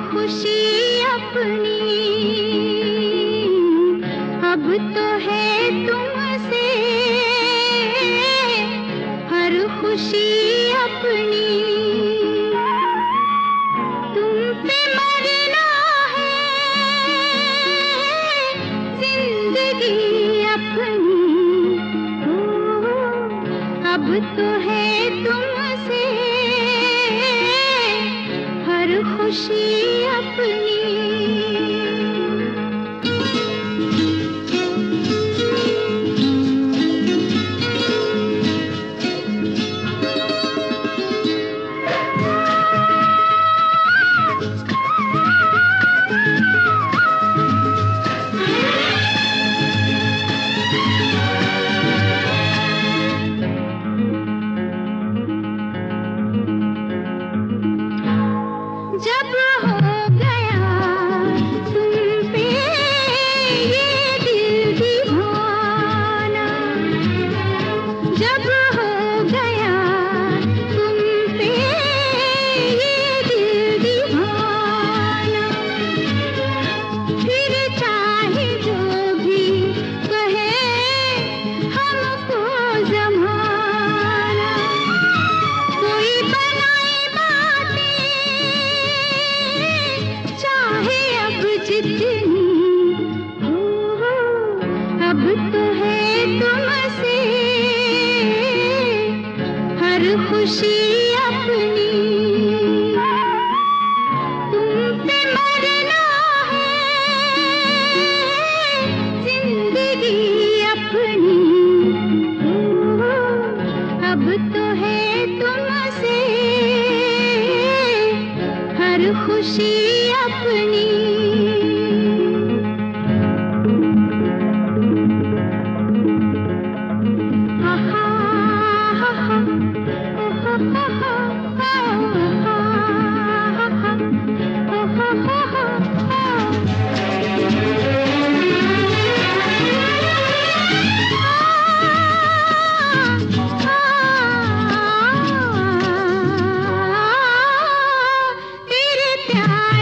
खुशी अपनी अब तो है तुमसे, हर खुशी अपनी तुम पे मरना है, जिंदगी अपनी अब तो है तुमसे, हर खुशी अपनी। जब हो गया तुम पे ये दिल दीवाना, जब हो गया तुम पे ये दिल दीवाना, फिर चाहे जो भी कहे हमको ज़माना, कोई बनाए बातें चाहे अब जितनी हो, अब तो है तुमसे हर खुशी अपनी। तुम पे मरना है, जिंदगी अपनी अब तो है तुमसे हर खुशी अपनी। आहा, आहा, तेरे प्यार